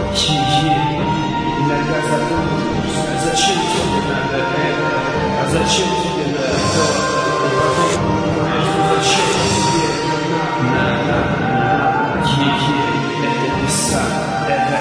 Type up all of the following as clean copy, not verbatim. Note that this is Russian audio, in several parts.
Иногда задумываешься, а зачем тебе надо это, а зачем тебе надо то, и потом понимаешь, что зачем тебе это надо. Это леса, это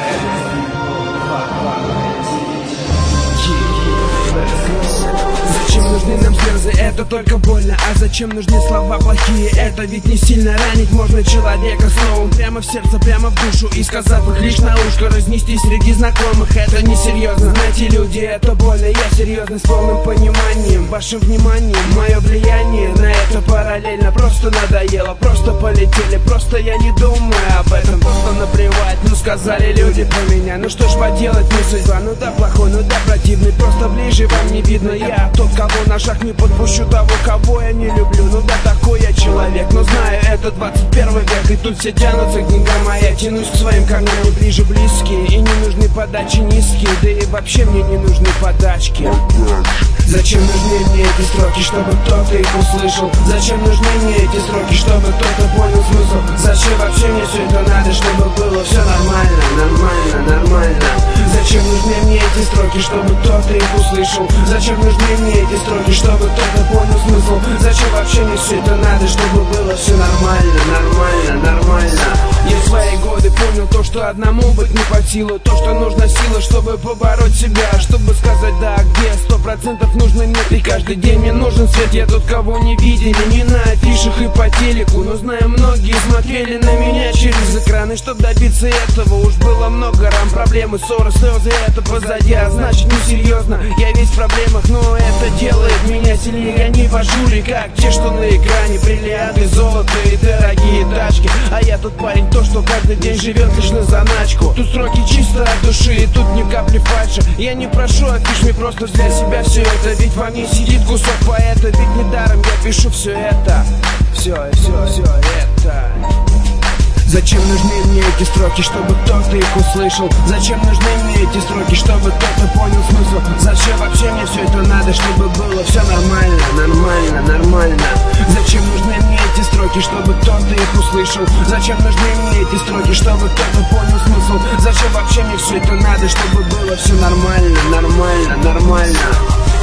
Зачем нужны нам слезы, это только больно. А зачем нужны слова плохие, это ведь не сильно ранить можно человека словом прямо в сердце, прямо в душу. И сказав их лишь на ушко, разнести среди знакомых, это несерьезно. Знаете, люди, это больно, я серьезно, с полным пониманием, вашим вниманием. Мое влияние на это параллельно просто надоело, просто полетели, просто я не думаю об этом, просто наплевать. Ну сказали люди про меня, ну что ж поделать, не судьба. Ну да плохой, ну да противный, просто ближе вам не видно. Я тот, кого на шаг не подпущу, того, кого я не люблю. Ну да, такой я человек, но знаю, это 21 век, и тут все тянутся к деньгам, а я тянусь к своим камням. Мне ближе близкие, и не нужны подачи низкие, да и вообще мне не нужны подачки. Зачем нужны мне эти строки, чтобы кто-то их услышал? Зачем нужны мне эти строки, чтобы кто-то понял смысл? Зачем вообще мне все это надо, чтобы было все нормально, нормально, нормально? Зачем нужны мне эти строки, чтобы кто-то их услышал? Зачем нужны мне эти строки, чтобы кто-то понял смысл? Зачем вообще мне все это надо, чтобы было все нормально, нормально, нормально? Я в свои годы понял то, что одному быть не под силу, то, что нужна сила, чтобы побороть себя, чтобы сказать да, где 100% нужно нет. И каждый день мне нужен свет. Я тот, кого не видели ни на афишах и по телеку, но знаю, многие смотрели на меня через экраны. Чтоб добиться этого, уж было много ран, проблемы, ссоры, слезы, это позади, а значит несерьезно. Я весь в проблемах, но это делает меня сильнее. Я не в ажуре, как те, что на экране, бриллианты, золото и дорогие тачки. А я тот парень, то, что каждый день живет лишь на заначку. Тут строки чисто от души, и тут ни капли фальши. Я не прошу афиш, мне просто для себя все это. Ведь во мне сидит кусок поэта, ведь недаром я пишу все это. Все это. Зачем нужны мне эти строки, чтобы кто-то их услышал? Зачем нужны мне эти строки, чтобы кто-то понял смысл? Зачем вообще мне все это надо, чтобы было все нормально, нормально, нормально? Зачем нужны мне эти строки, чтобы кто-то их услышал? Зачем нужны мне эти строки, чтобы кто-то понял смысл? Зачем вообще мне все это надо, чтобы было все нормально, нормально, нормально?